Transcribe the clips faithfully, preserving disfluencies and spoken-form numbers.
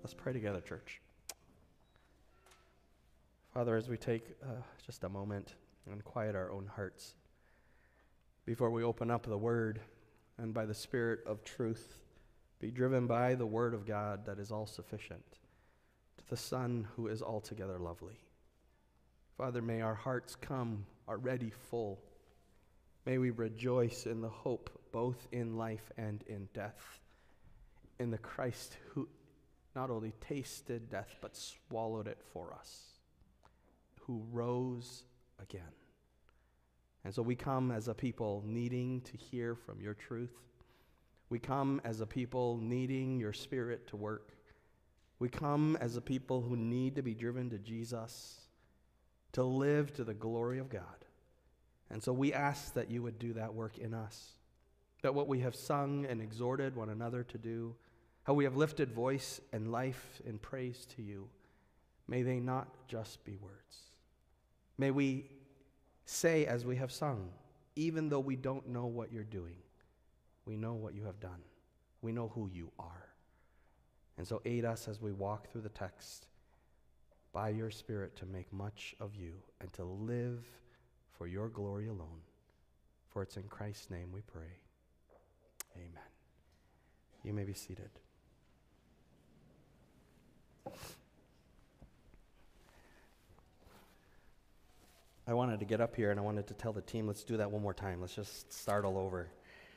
Let's pray together, church. Father, as we take uh, just a moment and quiet our own hearts before we open up the Word, and by the Spirit of truth, be driven by the Word of God that is all sufficient, to the Son who is altogether lovely. Father, may our hearts come already full. May we rejoice in the hope both in life and in death, in the Christ who not only tasted death but swallowed it for us, who rose again. And so we come as a people needing to hear from your truth. We come as a people needing your Spirit to work. We come as a people who need to be driven to Jesus, to live to the glory of God. And so we ask that you would do that work in us, that what we have sung and exhorted one another to do, how we have lifted voice and life in praise to you, may they not just be words. May we say as we have sung, even though we don't know what you're doing, we know what you have done. We know who you are. And so aid us as we walk through the text by your Spirit to make much of you and to live for your glory alone. For it's in Christ's name we pray. Amen. You may be seated. I wanted to get up here and I wanted to tell the team, let's do that one more time. Let's just start all over.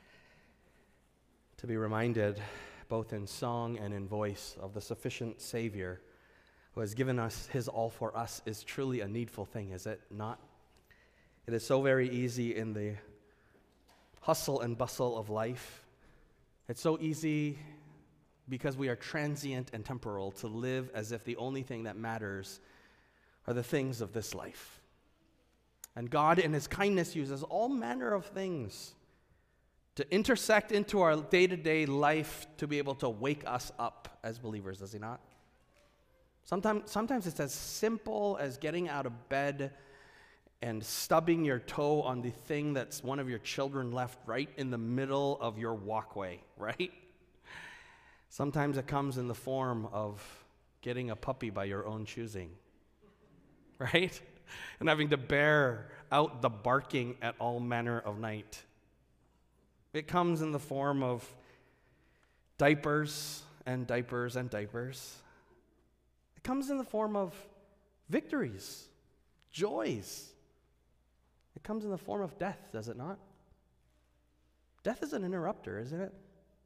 To be reminded, both in song and in voice, of the sufficient Savior who has given us his all for us is truly a needful thing, is it not? It is so very easy in the hustle and bustle of life. It's so easy because we are transient and temporal to live as if the only thing that matters are the things of this life. And God in his kindness uses all manner of things to intersect into our day-to-day life to be able to wake us up as believers, does he not? Sometimes, sometimes it's as simple as getting out of bed and stubbing your toe on the thing that's one of your children left right in the middle of your walkway, right? Sometimes it comes in the form of getting a puppy by your own choosing, right? And having to bear out the barking at all manner of night. It comes in the form of diapers and diapers and diapers. It comes in the form of victories, joys. It comes in the form of death, does it not? Death is an interrupter, isn't it?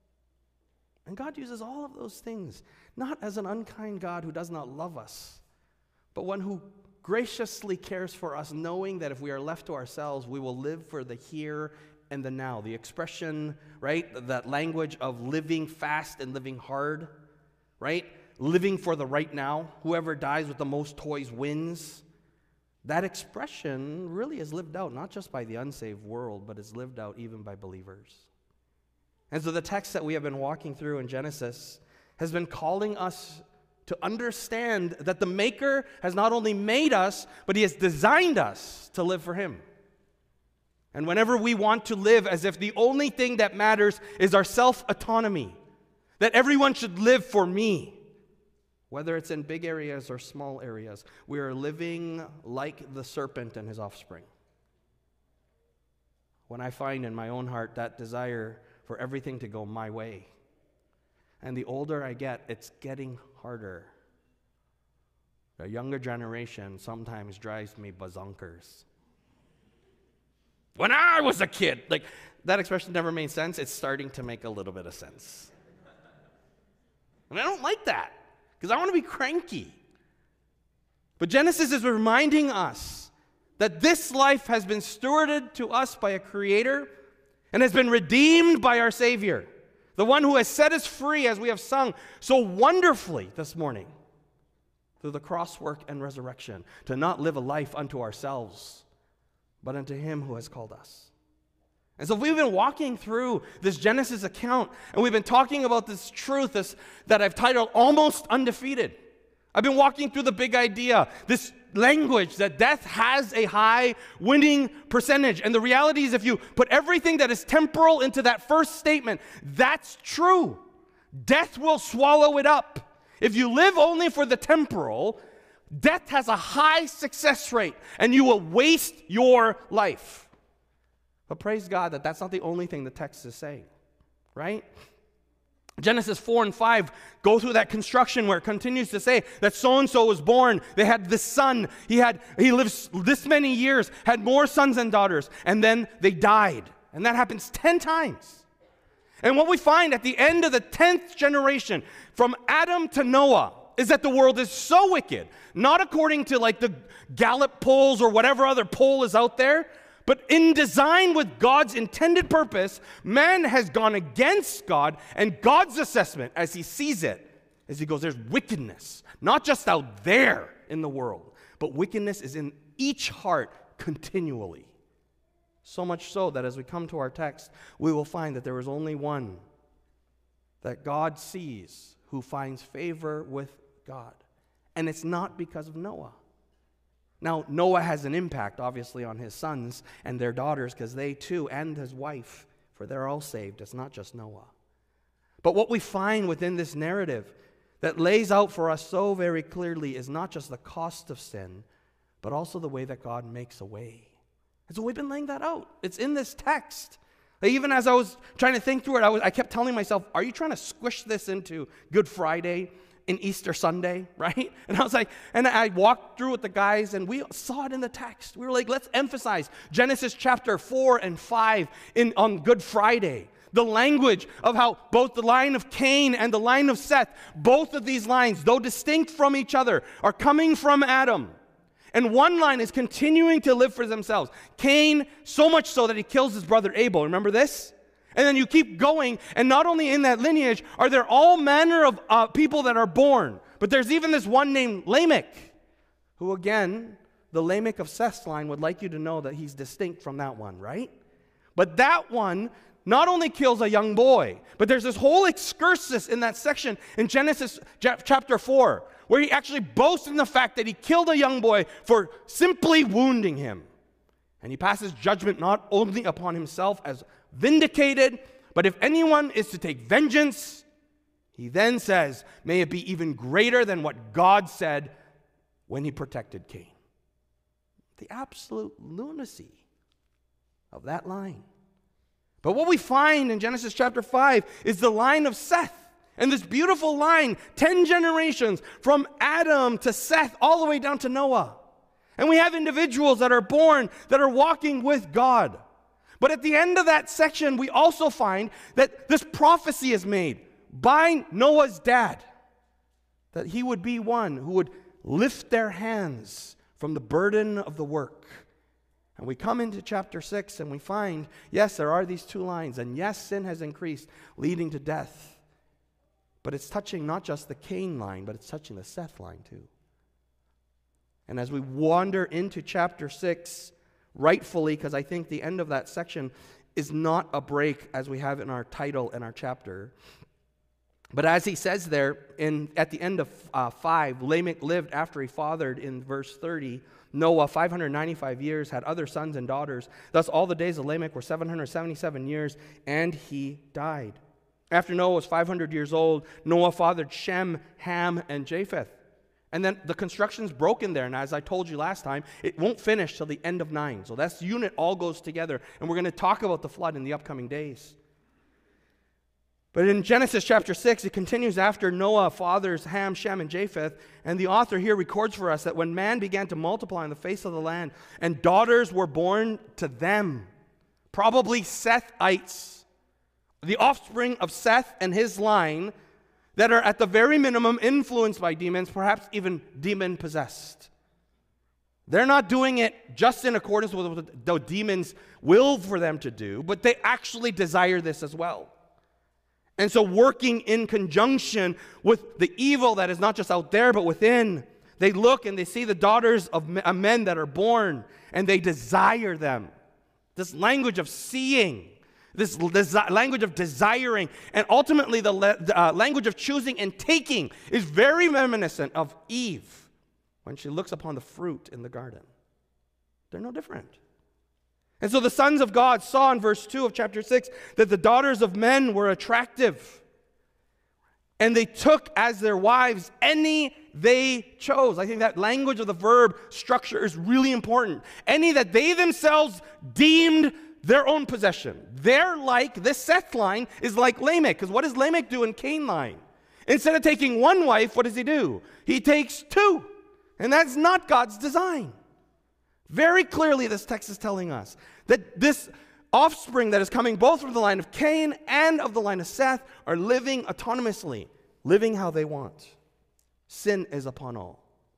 And God uses all of those things, not as an unkind God who does not love us, but one who graciously cares for us, knowing that if we are left to ourselves, we will live for the here and the now. The expression, right, that language of living fast and living hard, right? Living for the right now. Whoever dies with the most toys wins. That expression really is lived out not just by the unsaved world, but is lived out even by believers. And so the text that we have been walking through in Genesis has been calling us to understand that the Maker has not only made us, but he has designed us to live for him. And whenever we want to live as if the only thing that matters is our self-autonomy, that everyone should live for me, whether it's in big areas or small areas, we are living like the serpent and his offspring. When I find in my own heart that desire for everything to go my way, and the older I get, it's getting harder. The younger generation sometimes drives me bazonkers. When I was a kid, like, that expression never made sense. It's starting to make a little bit of sense. And I don't like that, because I want to be cranky. But Genesis is reminding us that this life has been stewarded to us by a Creator and has been redeemed by our Savior, the one who has set us free, as we have sung so wonderfully this morning, through the cross work and resurrection, to not live a life unto ourselves, but unto him who has called us. And so we've been walking through this Genesis account, and we've been talking about this truth this, that I've titled Almost Undefeated. I've been walking through the big idea, this language that death has a high winning percentage. And the reality is, if you put everything that is temporal into that first statement, that's true. Death will swallow it up. If you live only for the temporal, death has a high success rate, and you will waste your life. But praise God that that's not the only thing the text is saying, right? Genesis four and five go through that construction where it continues to say that so-and-so was born. They had this son. He had he lived this many years, had more sons and daughters, and then they died. And that happens ten times. And what we find at the end of the tenth generation, from Adam to Noah, is that the world is so wicked, not according to like the Gallup polls or whatever other poll is out there, but in design with God's intended purpose, man has gone against God and God's assessment as he sees it, as he goes, there's wickedness, not just out there in the world, but wickedness is in each heart continually. So much so that as we come to our text, we will find that there is only one that God sees who finds favor with God. And it's not because of Noah. Now, Noah has an impact, obviously, on his sons and their daughters, because they too, and his wife, for they're all saved. It's not just Noah. But what we find within this narrative that lays out for us so very clearly is not just the cost of sin, but also the way that God makes a way. And so we've been laying that out. It's in this text. Even as I was trying to think through it, I, was, I kept telling myself, are you trying to squish this into Good Friday in Easter Sunday, right? And I was like, and I walked through with the guys, and we saw it in the text. We were like, let's emphasize Genesis chapter four and five in, on Good Friday. The language of how both the line of Cain and the line of Seth, both of these lines, though distinct from each other, are coming from Adam. And one line is continuing to live for themselves. Cain, so much so that he kills his brother Abel. Remember this? And then you keep going, and not only in that lineage are there all manner of uh, people that are born, but there's even this one named Lamech, who again, the Lamech of Seth's line would like you to know that he's distinct from that one, right? But that one not only kills a young boy, but there's this whole excursus in that section in Genesis chapter four, where he actually boasts in the fact that he killed a young boy for simply wounding him. And he passes judgment not only upon himself as vindicated, but if anyone is to take vengeance, he then says, may it be even greater than what God said when he protected Cain. The absolute lunacy of that line. But what we find in Genesis chapter five is the line of Seth. And this beautiful line, ten generations from Adam to Seth all the way down to Noah. And we have individuals that are born that are walking with God. But at the end of that section, we also find that this prophecy is made by Noah's dad, that he would be one who would lift their hands from the burden of the work. And we come into chapter six and we find, yes, there are these two lines, and yes, sin has increased, leading to death. But it's touching not just the Cain line, but it's touching the Seth line too. And as we wander into chapter six, rightfully, because I think the end of that section is not a break as we have in our title and our chapter. But as he says there, in at the end of uh, five, Lamech lived after he fathered in verse thirty. Noah, five hundred ninety-five years, had other sons and daughters. Thus all the days of Lamech were seven hundred seventy-seven years, and he died. After Noah was five hundred years old, Noah fathered Shem, Ham, and Japheth. And then the construction's broken there. And as I told you last time, it won't finish till the end of nine. So that unit all goes together. And we're going to talk about the flood in the upcoming days. But in Genesis chapter six, it continues after Noah fathers Ham, Shem, and Japheth. And the author here records for us that when man began to multiply on the face of the land, and daughters were born to them, probably Sethites, the offspring of Seth and his line, that are at the very minimum influenced by demons, perhaps even demon-possessed. They're not doing it just in accordance with what the demons will for them to do, but they actually desire this as well. And so working in conjunction with the evil that is not just out there, but within, they look and they see the daughters of men that are born, and they desire them. This language of seeing, this desi- language of desiring, and ultimately the le- uh, language of choosing and taking is very reminiscent of Eve when she looks upon the fruit in the garden. They're no different. And so the sons of God saw in verse two of chapter six that the daughters of men were attractive. and they took as their wives any they chose. I think that language of the verb structure is really important. Any that they themselves deemed their own possession. They're like, this Seth line is like Lamech, because what does Lamech do in Cain line? Instead of taking one wife, what does he do? He takes two. And that's not God's design. Very clearly, this text is telling us that this offspring that is coming both from the line of Cain and of the line of Seth are living autonomously, living how they want. Sin is upon all.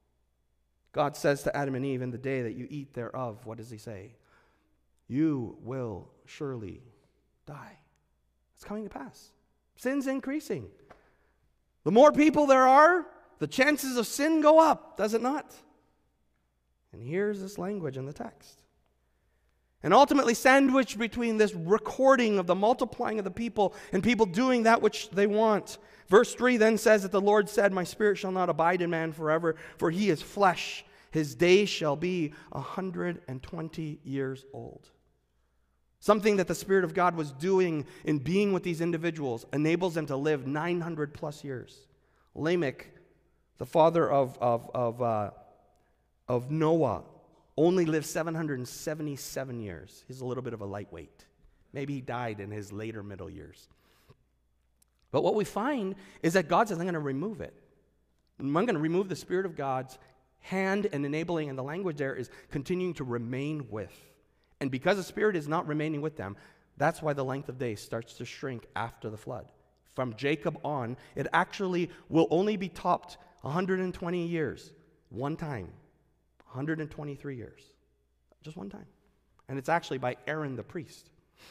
God says to Adam and Eve, in the day that you eat thereof, what does he say? You will surely die. It's coming to pass. Sin's increasing. The more people there are, the chances of sin go up, does it not? And here's this language in the text. And ultimately sandwiched between this recording of the multiplying of the people and people doing that which they want. Verse three then says that the Lord said, my spirit shall not abide in man forever, for he is flesh. His days shall be one hundred twenty years old. Something that the Spirit of God was doing in being with these individuals enables them to live nine hundred plus years. Lamech, the father of, of, of, uh, of Noah, only lived seven hundred seventy-seven years. He's a little bit of a lightweight. Maybe he died in his later middle years. But what we find is that God says, I'm going to remove it. I'm going to remove the Spirit of God's hand and enabling, and the language there is continuing to remain with. And because the Spirit is not remaining with them, that's why the length of days starts to shrink after the flood. From Jacob on, it actually will only be topped one hundred twenty years, one time. one hundred twenty-three years. Just one time. And it's actually by Aaron the priest.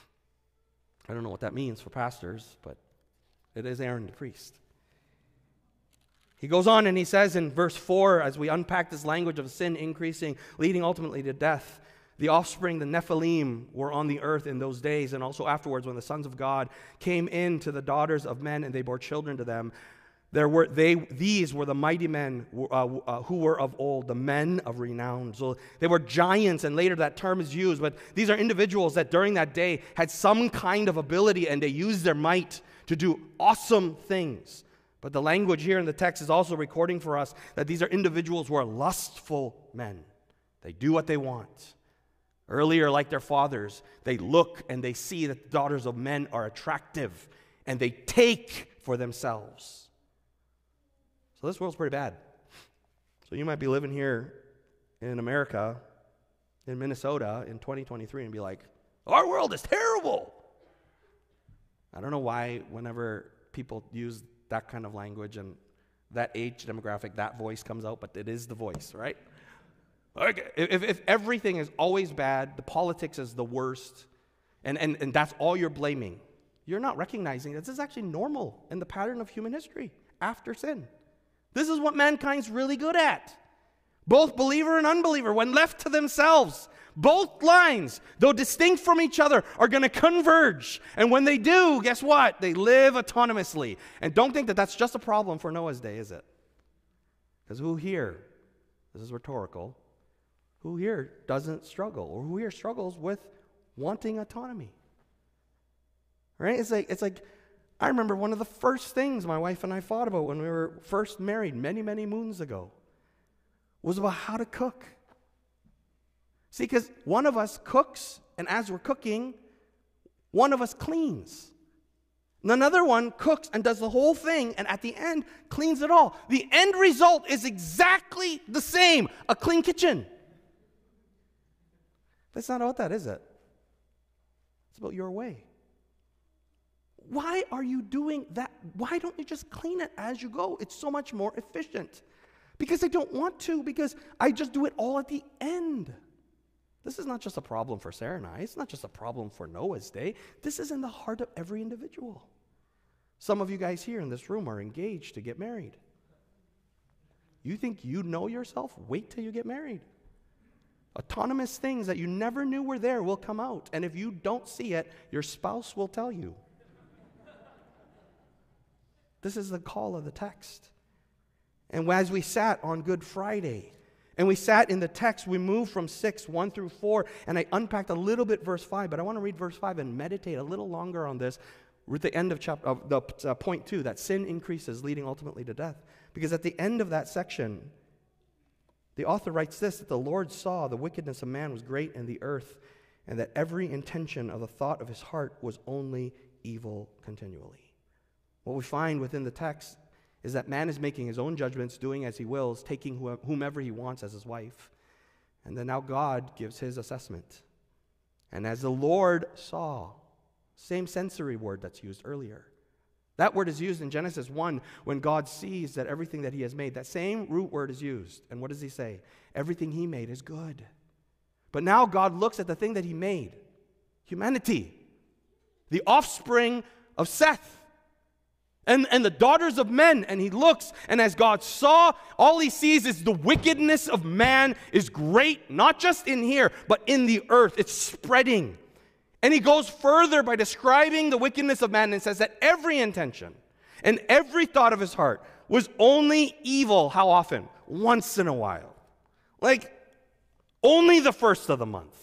I don't know what that means for pastors, but it is Aaron the priest. He goes on and he says in verse four, as we unpack this language of sin increasing, leading ultimately to death, the offspring, the Nephilim, were on the earth in those days, and also afterwards when the sons of God came in to the daughters of men and they bore children to them. There were they; these were the mighty men uh, uh, who were of old, the men of renown. So they were giants, and later that term is used. But these are individuals that during that day had some kind of ability, and they used their might to do awesome things. But the language here in the text is also recording for us that these are individuals who are lustful men. They do what they want. Earlier, like their fathers, they look and they see that the daughters of men are attractive, and they take for themselves. So this world's pretty bad. So you might be living here in America, in Minnesota, in twenty twenty-three and be like, our world is terrible. I don't know why whenever people use that kind of language and that age demographic, that voice comes out, but it is the voice, right? Like, if, if everything is always bad, the politics is the worst, and, and, and that's all you're blaming, you're not recognizing that this is actually normal in the pattern of human history after sin. This is what mankind's really good at. Both believer and unbeliever, when left to themselves, both lines, though distinct from each other, are going to converge. And when they do, guess what? They live autonomously. And don't think that that's just a problem for Noah's day, is it? Because who here, this is rhetorical, who here doesn't struggle, or who here struggles with wanting autonomy? Right? It's like, it's like, I remember one of the first things my wife and I thought about when we were first married many, many moons ago was about how to cook. See, because one of us cooks, and as we're cooking, one of us cleans. And another one cooks and does the whole thing, and at the end, cleans it all. The end result is exactly the same, a clean kitchen. That's not about that, is it? It's about your way. Why are you doing that? Why don't you just clean it as you go? It's so much more efficient. Because I don't want to, because I just do it all at the end. This is not just a problem for Sarah and I. It's not just a problem for Noah's day. This is in the heart of every individual. Some of you guys here in this room are engaged to get married. You think you know yourself? Wait till you get married. Autonomous things that you never knew were there will come out. And if you don't see it, your spouse will tell you. This is the call of the text. And as we sat on Good Friday, and we sat in the text, we moved from six, one through four, and I unpacked a little bit verse five, but I want to read verse five and meditate a little longer on this. We're at the end of chapter of the uh, point two, that sin increases, leading ultimately to death. Because at the end of that section, the author writes this, that the Lord saw the wickedness of man was great in the earth, and that every intention of the thought of his heart was only evil continually. What we find within the text is that man is making his own judgments, doing as he wills, taking whomever he wants as his wife. And then now God gives his assessment. And as the Lord saw, same sensory word that's used earlier. That word is used in Genesis one when God sees that everything that he has made, that same root word is used. And what does he say? Everything he made is good. But now God looks at the thing that he made, humanity, the offspring of Seth, and, and the daughters of men, and he looks, and as God saw, all he sees is the wickedness of man is great, not just in here, but in the earth. It's spreading. And he goes further by describing the wickedness of man and says that every intention and every thought of his heart was only evil. How often? Once in a while. Like, only the first of the month.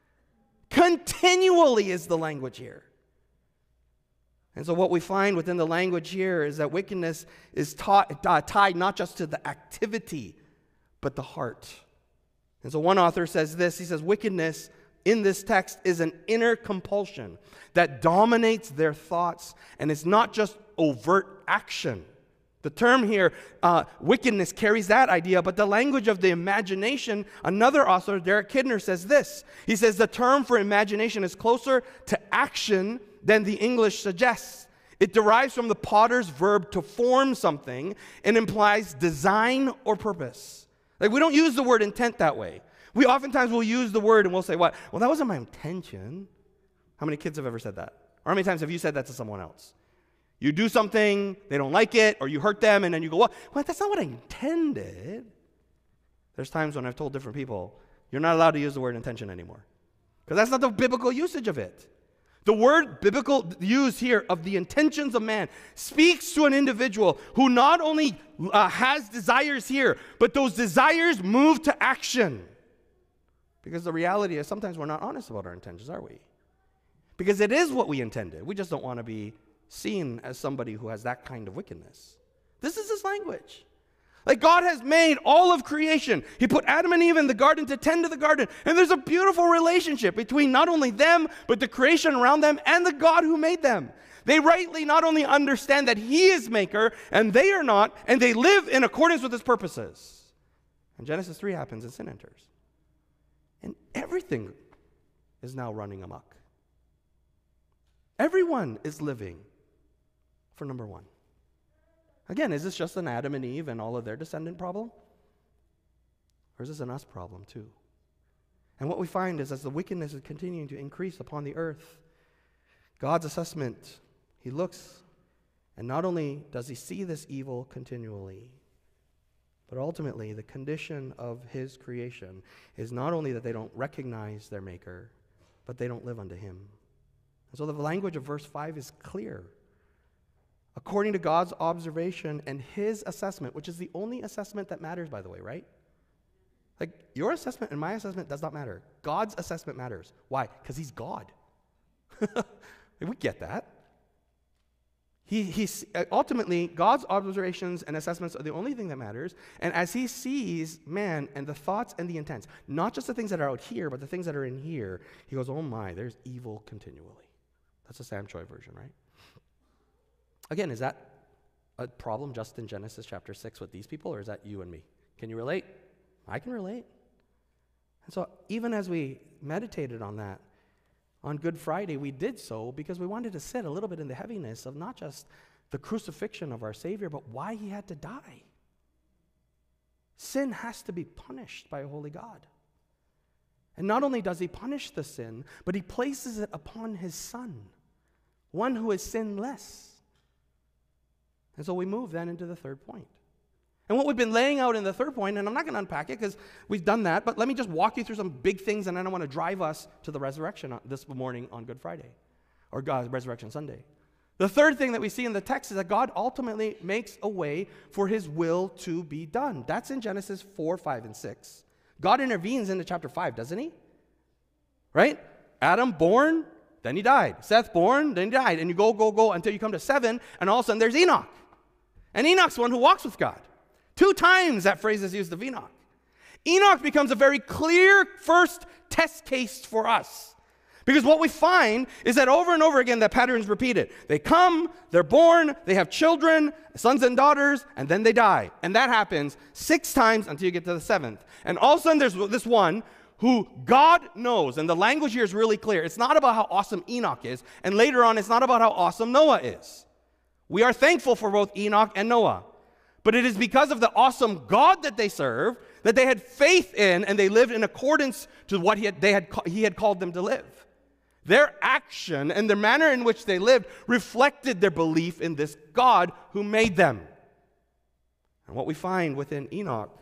Continually is the language here. And so what we find within the language here is that wickedness is taught, uh, tied not just to the activity, but the heart. And so one author says this, he says, wickedness in this text is an inner compulsion that dominates their thoughts, and it's not just overt action. The term here, uh, wickedness, carries that idea, but the language of the imagination, another author, Derek Kidner, says this. He says the term for imagination is closer to action than the English suggests. It derives from the potter's verb to form something and implies design or purpose. Like, we don't use the word intent that way. We oftentimes will use the word and we'll say, what? Well, that wasn't my intention. How many kids have ever said that? Or how many times have you said that to someone else? You do something, they don't like it, or you hurt them, and then you go, well, well that's not what I intended. There's times when I've told different people, you're not allowed to use the word intention anymore. Because that's not the biblical usage of it. The word biblical use here of the intentions of man speaks to an individual who not only uh, has desires here, but those desires move to action. Because the reality is sometimes we're not honest about our intentions, are we? Because it is what we intended. We just don't want to be seen as somebody who has that kind of wickedness. This is his language. Like, God has made all of creation. He put Adam and Eve in the garden to tend to the garden. And there's a beautiful relationship between not only them, but the creation around them and the God who made them. They rightly not only understand that he is maker and they are not, and they live in accordance with his purposes. And Genesis three happens and sin enters. And everything is now running amok. Everyone is living for number one. Again, is this just an Adam and Eve and all of their descendant problem? Or is this an us problem too? And what we find is as the wickedness is continuing to increase upon the earth, God's assessment, he looks, and not only does he see this evil continually, but ultimately the condition of his creation is not only that they don't recognize their maker, but they don't live unto him. And so the language of verse five is clear. According to God's observation and his assessment, which is the only assessment that matters, by the way, right? Like, your assessment and my assessment does not matter. God's assessment matters. Why? Because he's God. We get that. He, he's, ultimately, God's observations and assessments are the only thing that matters. And as he sees man and the thoughts and the intents, not just the things that are out here, but the things that are in here, he goes, oh my, there's evil continually. That's a Sam Choi version, right? Again, is that a problem just in Genesis chapter six with these people, or is that you and me? Can you relate? I can relate. And so even as we meditated on that, on Good Friday, we did so because we wanted to sit a little bit in the heaviness of not just the crucifixion of our Savior, but why he had to die. Sin has to be punished by a holy God. And not only does he punish the sin, but he places it upon his Son, one who is sinless. And so we move then into the third point. And what we've been laying out in the third point, and I'm not going to unpack it because we've done that, but let me just walk you through some big things, and then I want to drive us to the resurrection this morning on Good Friday, or God, Resurrection Sunday. The third thing that we see in the text is that God ultimately makes a way for his will to be done. That's in Genesis four, five, and six. God intervenes into chapter five, doesn't he? Right? Adam born, then he died. Seth born, then he died. And you go, go, go until you come to seven, and all of a sudden there's Enoch. And Enoch's the one who walks with God. Two times that phrase is used of Enoch. Enoch becomes a very clear first test case for us. Because what we find is that over and over again, that pattern is repeated. They come, they're born, they have children, sons and daughters, and then they die. And that happens six times until you get to the seventh. And all of a sudden, there's this one who God knows, and the language here is really clear. It's not about how awesome Enoch is, and later on, it's not about how awesome Noah is. We are thankful for both Enoch and Noah. But it is because of the awesome God that they serve that they had faith in, and they lived in accordance to what he had, they had, he had called them to live. Their action and the manner in which they lived reflected their belief in this God who made them. And what we find within Enoch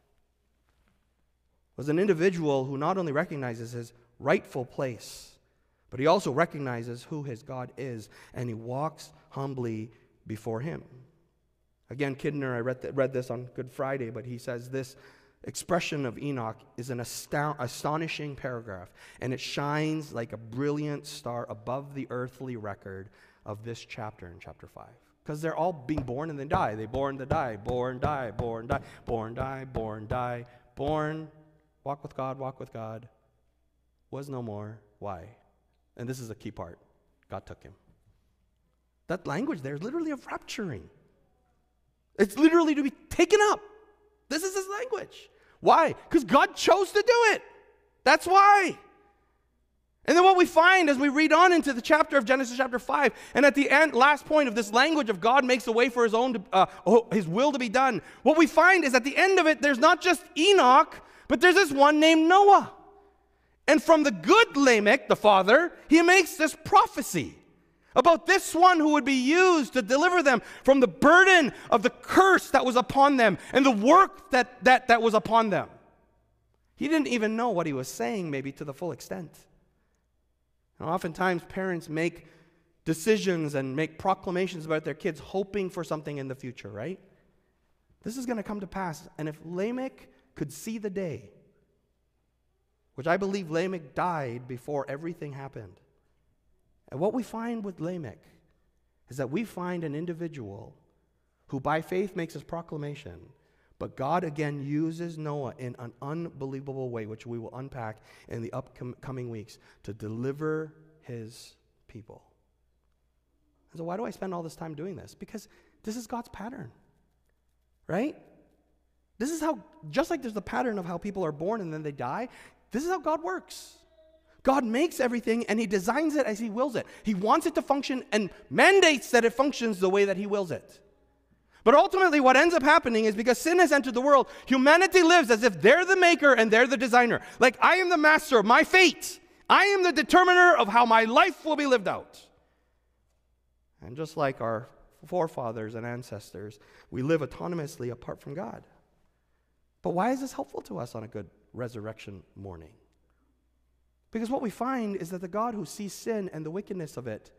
was an individual who not only recognizes his rightful place, but he also recognizes who his God is, and he walks humbly before him. Again, Kidner, I read, th- read this on Good Friday, but he says this expression of Enoch is an astound- astonishing paragraph, and it shines like a brilliant star above the earthly record of this chapter in chapter five. Because they're all being born and then die. They born to die, born, die, born, die, born, die, born, die, born, walk with God, walk with God, was no more. Why? And this is a key part. God took him. That language there is literally of rapturing. It's literally to be taken up. This is his language. Why? Because God chose to do it. That's why. And then what we find as we read on into the chapter of Genesis chapter five, and at the end, last point of this language of God makes a way for his own, uh, his will to be done. What we find is at the end of it, there's not just Enoch, but there's this one named Noah. And from the good Lamech, the father, he makes this prophecy about this one who would be used to deliver them from the burden of the curse that was upon them and the work that, that, that was upon them. He didn't even know what he was saying maybe to the full extent. And oftentimes parents make decisions and make proclamations about their kids hoping for something in the future, right? This is going to come to pass. And if Lamech could see the day, which I believe Lamech died before everything happened. And what we find with Lamech is that we find an individual who by faith makes his proclamation, but God again uses Noah in an unbelievable way, which we will unpack in the upcoming weeks, to deliver his people. And so why do I spend all this time doing this? Because this is God's pattern, right? This is how, just like there's the pattern of how people are born and then they die, this is how God works. God makes everything and he designs it as he wills it. He wants it to function and mandates that it functions the way that he wills it. But ultimately what ends up happening is because sin has entered the world, humanity lives as if they're the maker and they're the designer. Like, I am the master of my fate. I am the determiner of how my life will be lived out. And just like our forefathers and ancestors, we live autonomously apart from God. But why is this helpful to us on a good resurrection morning? Because what we find is that the God who sees sin and the wickedness of it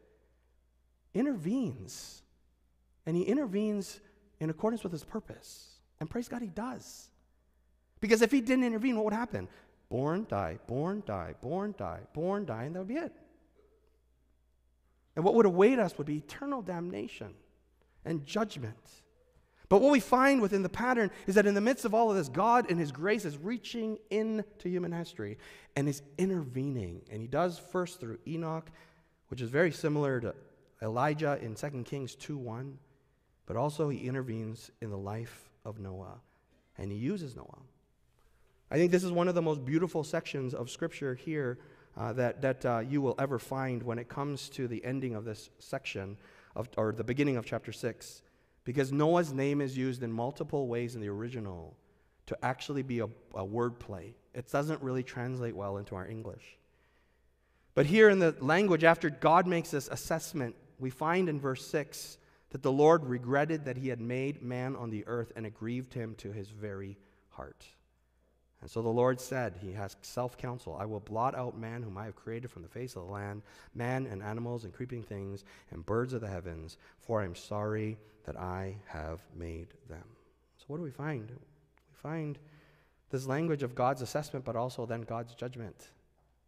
intervenes. And he intervenes in accordance with his purpose. And praise God, he does. Because if he didn't intervene, what would happen? Born, die, born, die, born, die, born, die, and that would be it. And what would await us would be eternal damnation and judgment. But what we find within the pattern is that in the midst of all of this, God in his grace is reaching into human history and is intervening. And he does first through Enoch, which is very similar to Elijah in Second Kings two one. But also he intervenes in the life of Noah. And he uses Noah. I think this is one of the most beautiful sections of Scripture here uh, that, that uh, you will ever find when it comes to the ending of this section, of, or the beginning of chapter six. Because Noah's name is used in multiple ways in the original to actually be a, a word play. It doesn't really translate well into our English. But here in the language, after God makes this assessment, we find in verse six that the Lord regretted that he had made man on the earth, and it grieved him to his very heart. And so the Lord said, he has self-counsel, I will blot out man whom I have created from the face of the land, man and animals and creeping things and birds of the heavens, for I am sorry that I have made them. So what do we find? We find this language of God's assessment, but also then God's judgment.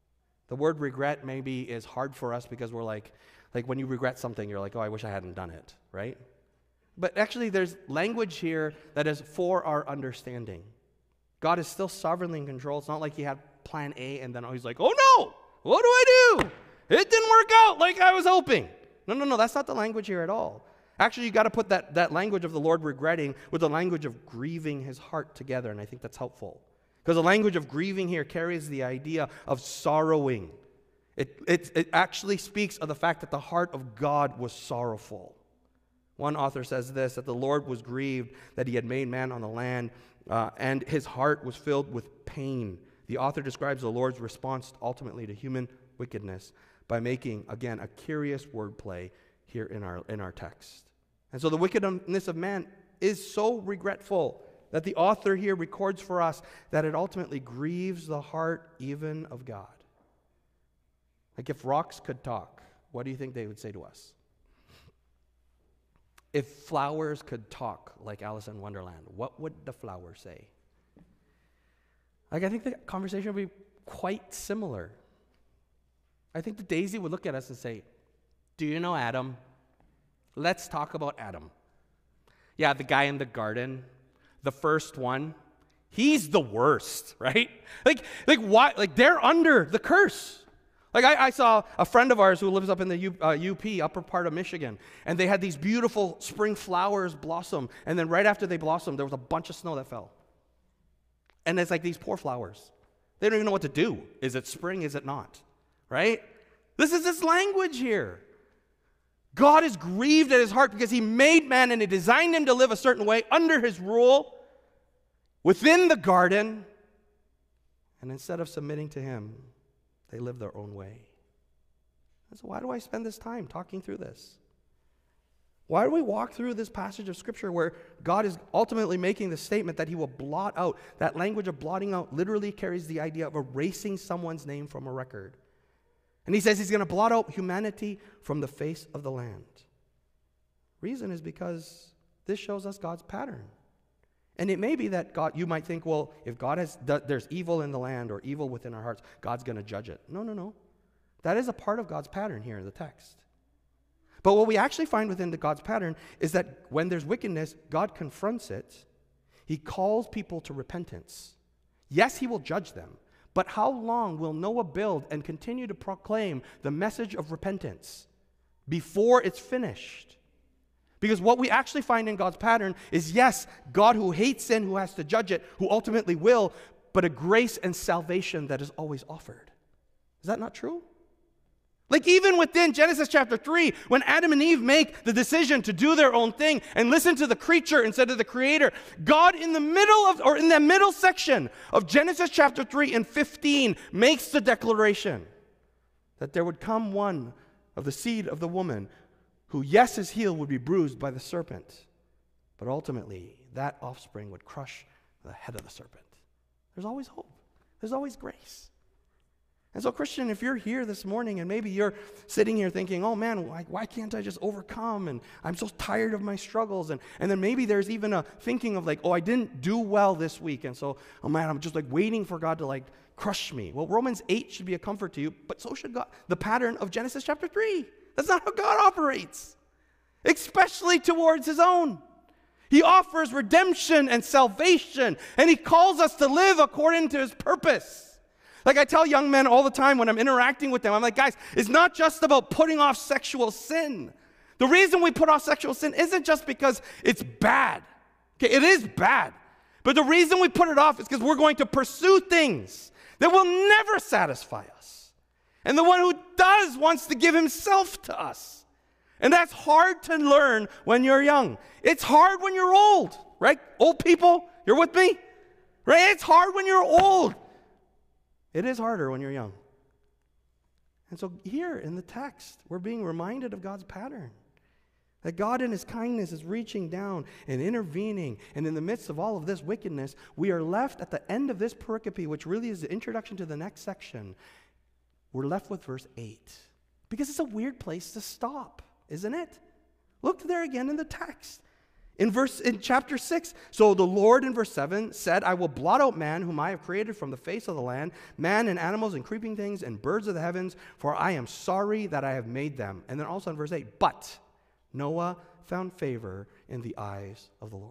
The word regret maybe is hard for us because we're like, like when you regret something, you're like, oh, I wish I hadn't done it, right? But actually there's language here that is for our understanding. God is still sovereignly in control. It's not like he had plan A and then he's like, oh no, what do I do? It didn't work out like I was hoping. No, no, no, that's not the language here at all. Actually, you got to put that, that language of the Lord regretting with the language of grieving his heart together, and I think that's helpful. Because the language of grieving here carries the idea of sorrowing. It, it, it actually speaks of the fact that the heart of God was sorrowful. One author says this, that the Lord was grieved that he had made man on the land, uh, and his heart was filled with pain. The author describes the Lord's response ultimately to human wickedness by making, again, a curious wordplay here in our, in our text. And so the wickedness of man is so regretful that the author here records for us that it ultimately grieves the heart even of God. Like if rocks could talk, what do you think they would say to us? If flowers could talk like Alice in Wonderland, what would the flower say? Like I think the conversation would be quite similar. I think the daisy would look at us and say, do you know Adam? Let's talk about Adam. Yeah, the guy in the garden, the first one, he's the worst, right? Like, like why? Like they're under the curse. Like I, I saw a friend of ours who lives up in the U, uh, U P, upper part of Michigan, and they had these beautiful spring flowers blossom, and then right after they blossomed, there was a bunch of snow that fell. And it's like these poor flowers. They don't even know what to do. Is it spring? Is it not? Right? This is this language here. God is grieved at his heart because he made man and he designed him to live a certain way under his rule within the garden. And instead of submitting to him, they live their own way. And so why do I spend this time talking through this? Why do we walk through this passage of Scripture where God is ultimately making the statement that he will blot out? That language of blotting out literally carries the idea of erasing someone's name from a record. And he says he's going to blot out humanity from the face of the land. Reason is because this shows us God's pattern. And it may be that God, you might think, well, if God has, there's evil in the land or evil within our hearts, God's going to judge it. No, no, no. That is a part of God's pattern here in the text. But what we actually find within the God's pattern is that when there's wickedness, God confronts it. He calls people to repentance. Yes, he will judge them. But how long will Noah build and continue to proclaim the message of repentance before it's finished? Because what we actually find in God's pattern is, yes, God who hates sin, who has to judge it, who ultimately will, but a grace and salvation that is always offered. Is that not true? Like even within Genesis chapter three, when Adam and Eve make the decision to do their own thing and listen to the creature instead of the creator, God in the middle of, or in the middle section of Genesis chapter three and fifteen makes the declaration that there would come one of the seed of the woman who, yes, his heel would be bruised by the serpent, but ultimately that offspring would crush the head of the serpent. There's always hope. There's always grace. And so, Christian, if you're here this morning and maybe you're sitting here thinking, oh man, why, why can't I just overcome? And I'm so tired of my struggles. And, and then maybe there's even a thinking of like, oh, I didn't do well this week. And so, oh man, I'm just like waiting for God to like crush me. Well, Romans eight should be a comfort to you, but so should God. The pattern of Genesis chapter three. That's not how God operates, especially towards his own. He offers redemption and salvation, and he calls us to live according to his purpose. Like I tell young men all the time when I'm interacting with them, I'm like, guys, it's not just about putting off sexual sin. The reason we put off sexual sin isn't just because it's bad. Okay, it is bad. But the reason we put it off is because we're going to pursue things that will never satisfy us. And the one who does wants to give himself to us. And that's hard to learn when you're young. It's hard when you're old, right? Old people, you're with me? Right? It's hard when you're old. It is harder when you're young. And so here in the text, we're being reminded of God's pattern. That God in his kindness is reaching down and intervening. And in the midst of all of this wickedness, we are left at the end of this pericope, which really is the introduction to the next section. We're left with verse eight. Because it's a weird place to stop, isn't it? Look there again in the text. In verse in chapter six, so the Lord in verse seven said, I will blot out man whom I have created from the face of the land, man and animals and creeping things and birds of the heavens, for I am sorry that I have made them. And then also in verse eight, but Noah found favor in the eyes of the Lord.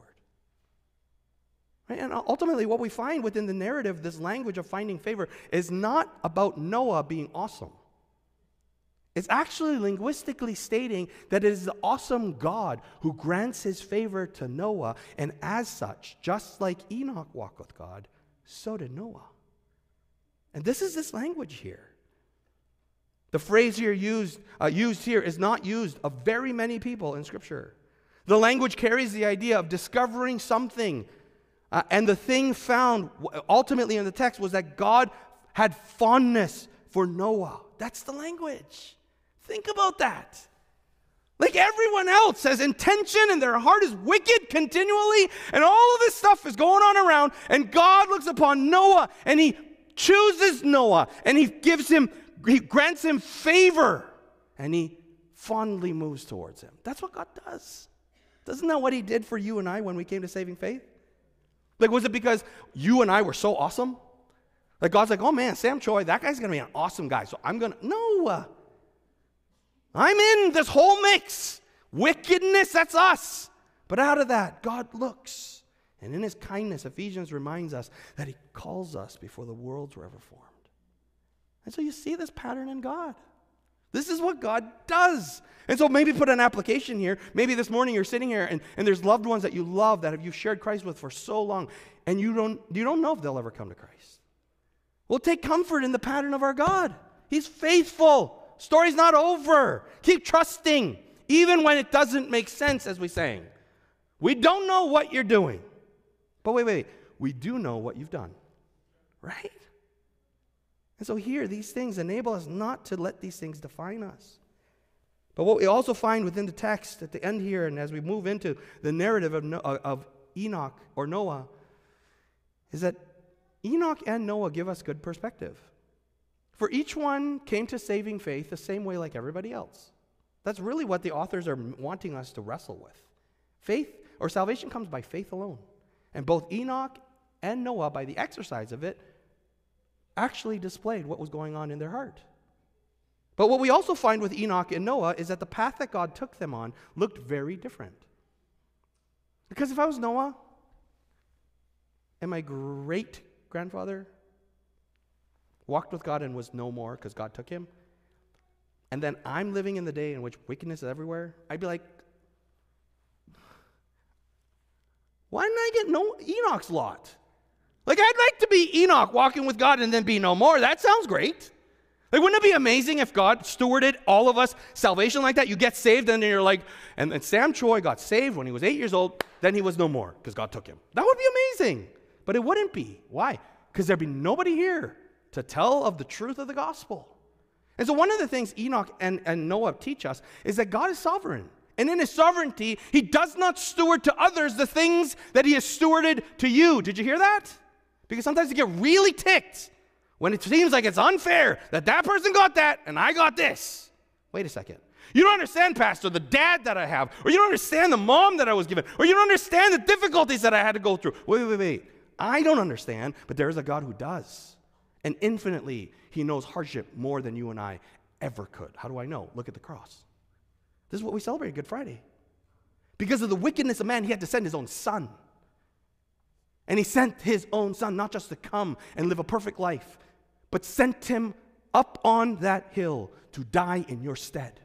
Right? And ultimately what we find within the narrative, this language of finding favor, is not about Noah being awesome. It's actually linguistically stating that it is the awesome God who grants his favor to Noah, and as such, just like Enoch walked with God, so did Noah. And this is this language here. The phrase here used, uh, used here is not used of very many people in Scripture. The language carries the idea of discovering something, uh, and the thing found ultimately in the text was that God had fondness for Noah. That's the language. Think about that. Like everyone else has intention and their heart is wicked continually, and all of this stuff is going on around, and God looks upon Noah and he chooses Noah and he gives him, he grants him favor, and he fondly moves towards him. That's what God does. Isn't that what he did for you and I when we came to saving faith? Like, was it because you and I were so awesome? Like God's like, oh man, Sam Choi, that guy's going to be an awesome guy, so I'm going to, no. I'm in this whole mix. Wickedness, that's us. But out of that, God looks. And in his kindness, Ephesians reminds us that he calls us before the worlds were ever formed. And so you see this pattern in God. This is what God does. And so maybe put an application here. Maybe this morning you're sitting here and, and there's loved ones that you love that have you shared Christ with for so long, and you don't, you don't know if they'll ever come to Christ. Well, take comfort in the pattern of our God. He's faithful. Story's not over. Keep trusting, even when it doesn't make sense, as we sang. We don't know what you're doing. But wait, wait, we do know what you've done. Right? And so here, these things enable us not to let these things define us. But what we also find within the text at the end here, and as we move into the narrative of, no, of Enoch or Noah, is that Enoch and Noah give us good perspective. For each one came to saving faith the same way like everybody else. That's really what the authors are wanting us to wrestle with. Faith or salvation comes by faith alone. And both Enoch and Noah, by the exercise of it, actually displayed what was going on in their heart. But what we also find with Enoch and Noah is that the path that God took them on looked very different. Because if I was Noah and my great-grandfather walked with God and was no more because God took him, and then I'm living in the day in which wickedness is everywhere, I'd be like, why didn't I get no Enoch's lot? Like, I'd like to be Enoch walking with God and then be no more. That sounds great. Like, wouldn't it be amazing if God stewarded all of us salvation like that? You get saved and then you're like, and, and Sam Choi got saved when he was eight years old, then he was no more because God took him. That would be amazing. But it wouldn't be. Why? Because there'd be nobody here to tell of the truth of the gospel. And so one of the things Enoch and, and Noah teach us is that God is sovereign. And in his sovereignty, he does not steward to others the things that he has stewarded to you. Did you hear that? Because sometimes you get really ticked when it seems like it's unfair that that person got that and I got this. Wait a second. You don't understand, Pastor, the dad that I have, or you don't understand the mom that I was given, or you don't understand the difficulties that I had to go through. Wait, wait, wait. I don't understand, but there is a God who does. And infinitely, he knows hardship more than you and I ever could. How do I know? Look at the cross. This is what we celebrate Good Friday. Because of the wickedness of man, he had to send his own son. And he sent his own son not just to come and live a perfect life, but sent him up on that hill to die in your stead.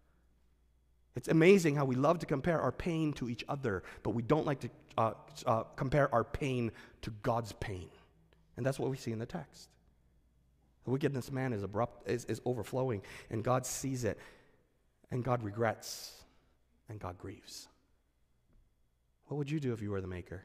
It's amazing how we love to compare our pain to each other, but we don't like to uh, uh, compare our pain to God's pain. And that's what we see in the text. The wickedness of man is abrupt, is, is overflowing, and God sees it, and God regrets, and God grieves. What would you do if you were the maker?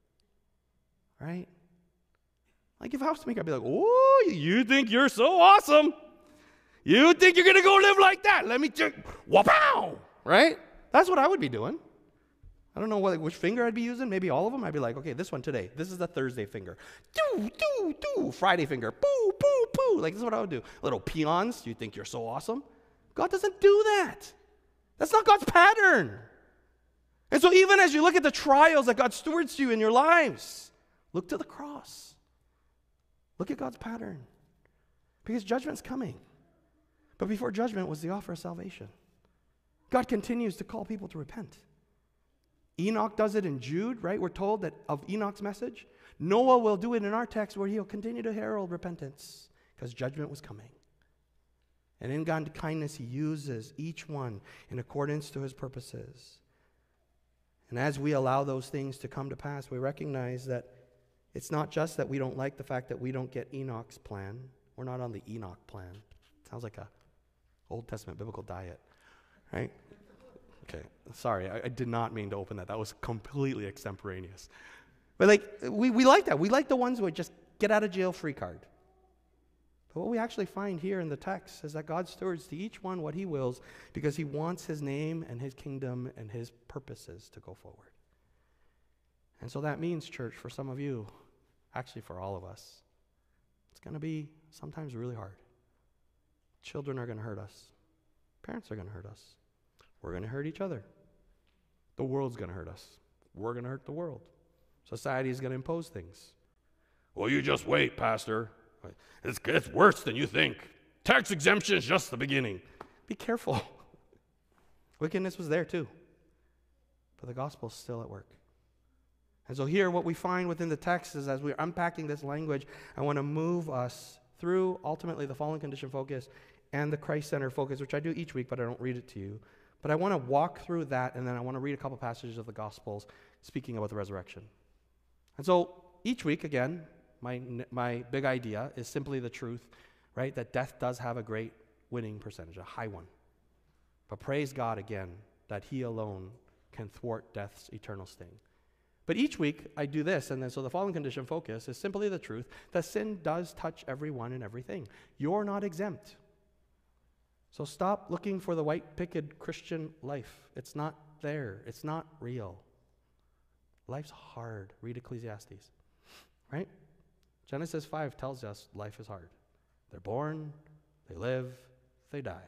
Right? Like if I was the maker, I'd be like, oh, you think you're so awesome? You think you're going to go live like that? Let me just, wha-pow! Right? That's what I would be doing. I don't know what, which finger I'd be using. Maybe all of them. I'd be like, okay, this one today. This is the Thursday finger. Do, do, do. Friday finger. Poo, poo, poo. Like this is what I would do. Little peons. You think you're so awesome? God doesn't do that. That's not God's pattern. And so even as you look at the trials that God stewards you in your lives, look to the cross. Look at God's pattern. Because judgment's coming. But before judgment was the offer of salvation. God continues to call people to repent. Enoch does it in Jude, right? We're told that of Enoch's message. Noah will do it in our text where he'll continue to herald repentance because judgment was coming. And in God's kindness, he uses each one in accordance to his purposes. And as we allow those things to come to pass, we recognize that it's not just that we don't like the fact that we don't get Enoch's plan. We're not on the Enoch plan. Sounds like a Old Testament biblical diet, right? Okay, sorry, I, I did not mean to open that. That was completely extemporaneous. But like, we, we like that. We like the ones who just get out of jail free card. But what we actually find here in the text is that God stewards to each one what he wills because he wants his name and his kingdom and his purposes to go forward. And so that means, church, for some of you, actually for all of us, it's going to be sometimes really hard. Children are going to hurt us. Parents are going to hurt us. We're going to hurt each other. The world's going to hurt us. We're going to hurt the world. Society is going to impose things. Well, you just wait, Pastor. It's, it's worse than you think. Tax exemption is just the beginning. Be careful. Wickedness was there too. But the gospel is still at work. And so here what we find within the text is as we're unpacking this language, I want to move us through ultimately the fallen condition focus and the Christ-centered focus, which I do each week, but I don't read it to you. But I want to walk through that, and then I want to read a couple passages of the Gospels speaking about the resurrection. And so each week, again, my my big idea is simply the truth, right, that death does have a great winning percentage, a high one. But praise God, again, that he alone can thwart death's eternal sting. But each week, I do this, and then so the fallen condition focus is simply the truth that sin does touch everyone and everything. You're not exempt. So stop looking for the white picket Christian life. It's not there. It's not real. Life's hard. Read Ecclesiastes, right? Genesis five tells us life is hard. They're born, they live, they die.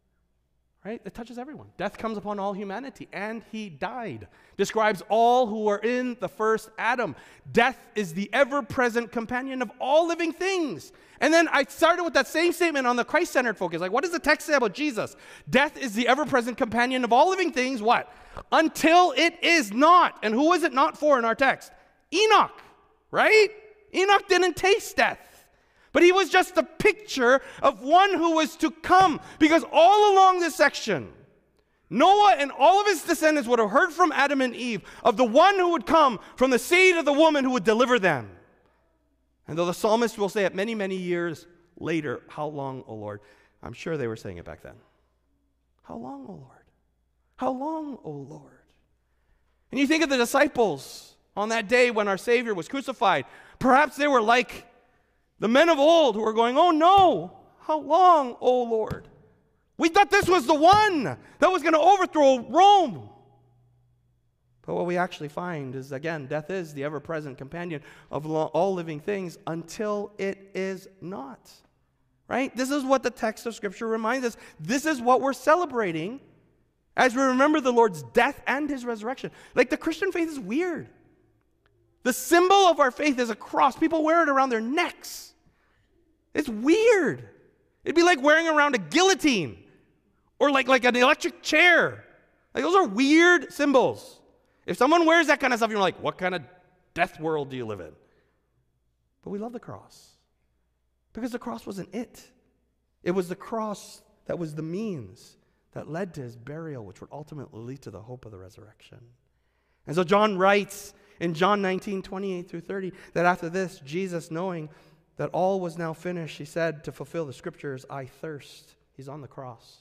Right? It touches everyone. Death comes upon all humanity, and he died. Describes all who were in the first Adam. Death is the ever-present companion of all living things. And then I started with that same statement on the Christ-centered focus. Like, what does the text say about Jesus? Death is the ever-present companion of all living things, what? Until it is not. And who is it not for in our text? Enoch, right? Enoch didn't taste death. But he was just a picture of one who was to come. Because all along this section, Noah and all of his descendants would have heard from Adam and Eve of the one who would come from the seed of the woman who would deliver them. And though the psalmist will say it many, many years later, how long, O Lord? I'm sure they were saying it back then. How long, O Lord? How long, O Lord? And you think of the disciples on that day when our Savior was crucified. Perhaps they were like the men of old who were going, oh no, how long, O Lord? We thought this was the one that was going to overthrow Rome. But what we actually find is, again, death is the ever-present companion of all living things until it is not. Right? This is what the text of Scripture reminds us. This is what we're celebrating as we remember the Lord's death and his resurrection. Like, the Christian faith is weird. The symbol of our faith is a cross. People wear it around their necks. It's weird. It'd be like wearing around a guillotine or like, like an electric chair. Like, those are weird symbols. If someone wears that kind of stuff, you're like, what kind of death world do you live in? But we love the cross because the cross wasn't it. It was the cross that was the means that led to his burial, which would ultimately lead to the hope of the resurrection. And so John writes in John nineteen, twenty-eight through thirty, that after this, Jesus, knowing that all was now finished, he said, to fulfill the Scriptures, I thirst. He's on the cross.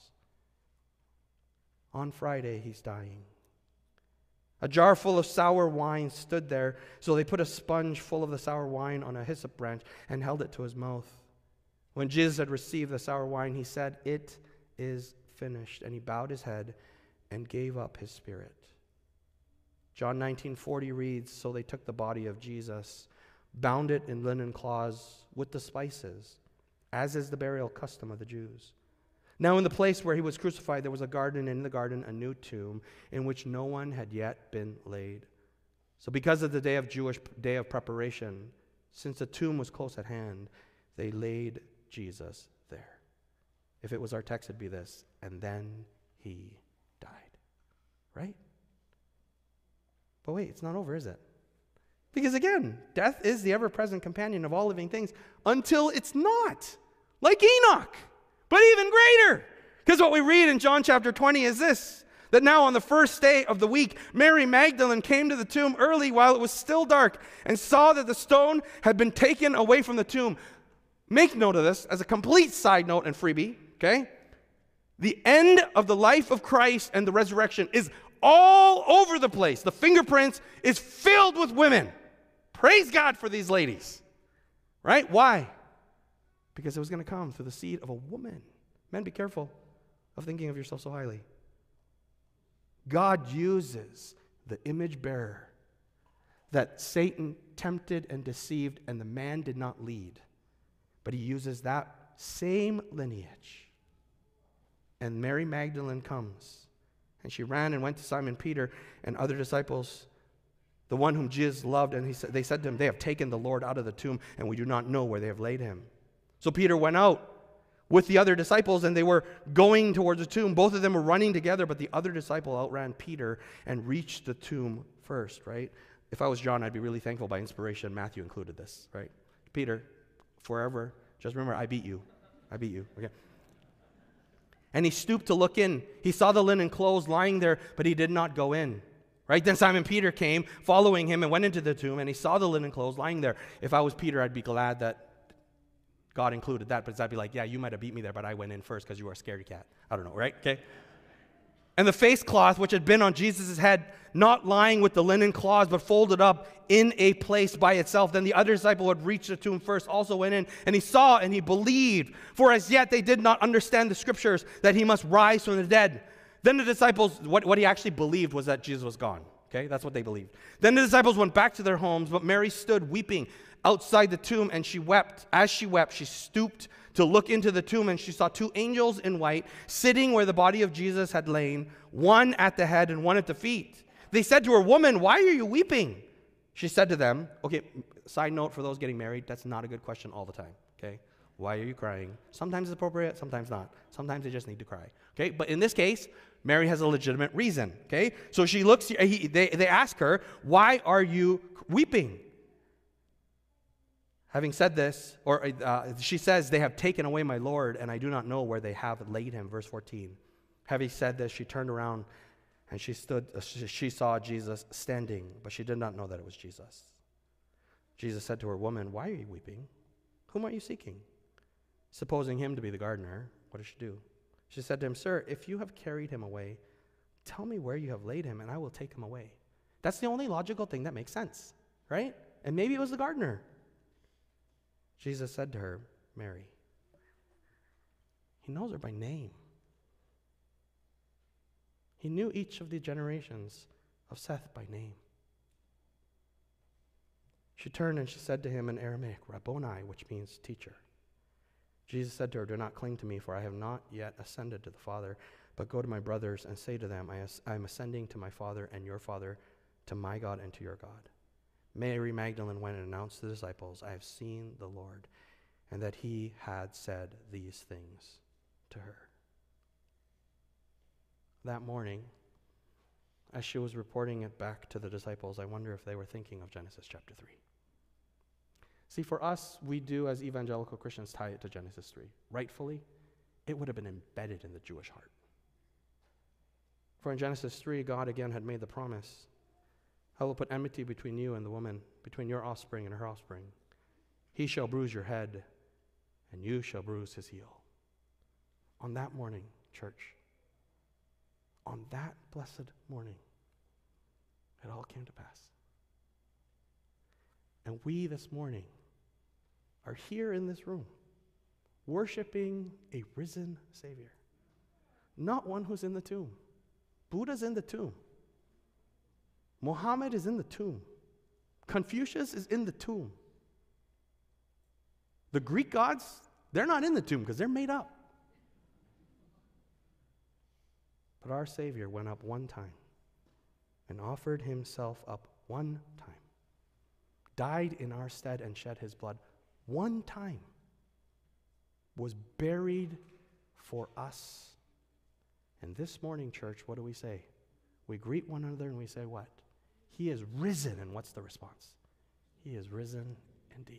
On Friday, he's dying. A jar full of sour wine stood there, so they put a sponge full of the sour wine on a hyssop branch and held it to his mouth. When Jesus had received the sour wine, he said, it is finished. And he bowed his head and gave up his spirit. John nineteen forty reads, so they took the body of Jesus, bound it in linen cloths with the spices, as is the burial custom of the Jews. Now in the place where he was crucified, there was a garden, and in the garden a new tomb, in which no one had yet been laid. So because of the day of Jewish day of preparation, since the tomb was close at hand, they laid Jesus there. If it was our text, it'd be this, and then he died. Right? But wait, it's not over, is it? Because again, death is the ever-present companion of all living things until it's not. Like Enoch, but even greater. Because what we read in John chapter twenty is this, that now on the first day of the week, Mary Magdalene came to the tomb early while it was still dark and saw that the stone had been taken away from the tomb. Make note of this as a complete side note and freebie, okay? The end of the life of Christ and the resurrection is all over the place. The fingerprints is filled with women. Praise God for these ladies. Right? Why? Because it was going to come through the seed of a woman. Men, be careful of thinking of yourself so highly. God uses the image bearer that Satan tempted and deceived, and the man did not lead. But he uses that same lineage. And Mary Magdalene comes, and she ran and went to Simon Peter and other disciples, the one whom Jesus loved, and he said, they said to him, "They have taken the Lord out of the tomb, and we do not know where they have laid him." So Peter went out with the other disciples, and they were going towards the tomb. Both of them were running together, but the other disciple outran Peter and reached the tomb first, right? If I was John, I'd be really thankful by inspiration Matthew included this, right? Peter, forever, just remember, I beat you. I beat you, okay? And he stooped to look in. He saw the linen clothes lying there, but he did not go in. Right? Then Simon Peter came, following him, and went into the tomb, and he saw the linen clothes lying there. If I was Peter, I'd be glad that God included that, but I'd be like, yeah, you might have beat me there, but I went in first because you were a scaredy cat. I don't know, right? Okay? And the face cloth, which had been on Jesus' head, not lying with the linen cloths, but folded up in a place by itself. Then the other disciple who had reached the tomb first also went in, and he saw and he believed. For as yet they did not understand the scriptures that he must rise from the dead. Then the disciples, what, what he actually believed was that Jesus was gone. Okay, that's what they believed. Then the disciples went back to their homes, but Mary stood weeping outside the tomb, and she wept. As she wept, she stooped to look into the tomb, and she saw two angels in white sitting where the body of Jesus had lain, one at the head and one at the feet. They said to her, "Woman, why are you weeping?" She said to them, okay, side note for those getting married, that's not a good question all the time, okay? Why are you crying? Sometimes it's appropriate, sometimes not. Sometimes they just need to cry, okay? But in this case, Mary has a legitimate reason, okay? So she looks, he, they, they ask her, "Why are you weeping?" Having said this, or uh, she says, "They have taken away my Lord, and I do not know where they have laid him." Verse fourteen. Having said this, she turned around, and she stood. Uh, she, she saw Jesus standing, but she did not know that it was Jesus. Jesus said to her, "Woman, why are you weeping? Whom are you seeking?" Supposing him to be the gardener, what did she do? She said to him, "Sir, if you have carried him away, tell me where you have laid him, and I will take him away." That's the only logical thing that makes sense, right? And maybe it was the gardener. Jesus said to her, "Mary." He knows her by name. He knew each of the generations of Seth by name. She turned and she said to him in Aramaic, "Rabboni," which means teacher. Jesus said to her, "Do not cling to me, for I have not yet ascended to the Father, but go to my brothers and say to them, I am ascending to my Father and your Father, to my God and to your God." Mary Magdalene went and announced to the disciples, "I have seen the Lord," and that he had said these things to her. That morning, as she was reporting it back to the disciples, I wonder if they were thinking of Genesis chapter three. See, for us, we do as evangelical Christians tie it to Genesis three. Rightfully, it would have been embedded in the Jewish heart. For in Genesis three, God again had made the promise, "I will put enmity between you and the woman, between your offspring and her offspring. He shall bruise your head, and you shall bruise his heel." On that morning, church, on that blessed morning, it all came to pass. And we this morning are here in this room, worshiping a risen Savior, not one who's in the tomb. Buddha's in the tomb. Muhammad is in the tomb. Confucius is in the tomb. The Greek gods, they're not in the tomb because they're made up. But our Savior went up one time and offered himself up one time, died in our stead and shed his blood one time, was buried for us. And this morning, church, what do we say? We greet one another and we say what? He is risen. And what's the response? He is risen indeed.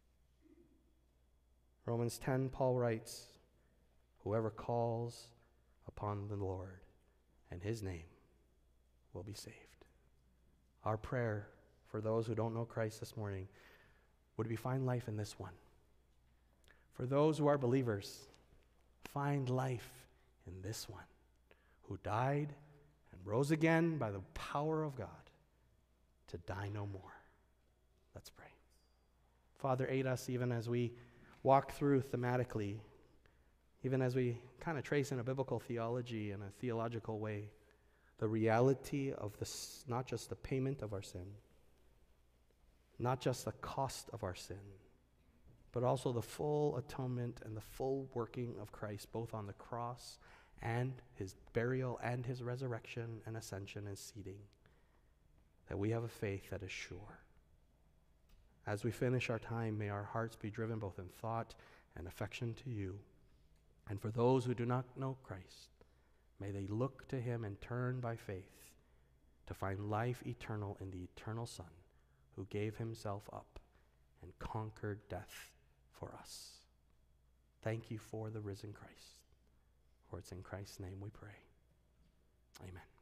Romans ten, Paul writes, whoever calls upon the Lord and his name will be saved. Our prayer for those who don't know Christ this morning would be find life in this one. For those who are believers, find life in this one who died and rose again by the power of God to die no more. Let's pray. Father, aid us even as we walk through thematically, even as we kind of trace in a biblical theology in a theological way, the reality of this, not just the payment of our sin, not just the cost of our sin, but also the full atonement and the full working of Christ, both on the cross and his burial and his resurrection and ascension and seating, that we have a faith that is sure. As we finish our time, may our hearts be driven both in thought and affection to you. And for those who do not know Christ, may they look to him and turn by faith to find life eternal in the eternal Son who gave himself up and conquered death for us. Thank you for the risen Christ. For it's in Christ's name we pray. Amen.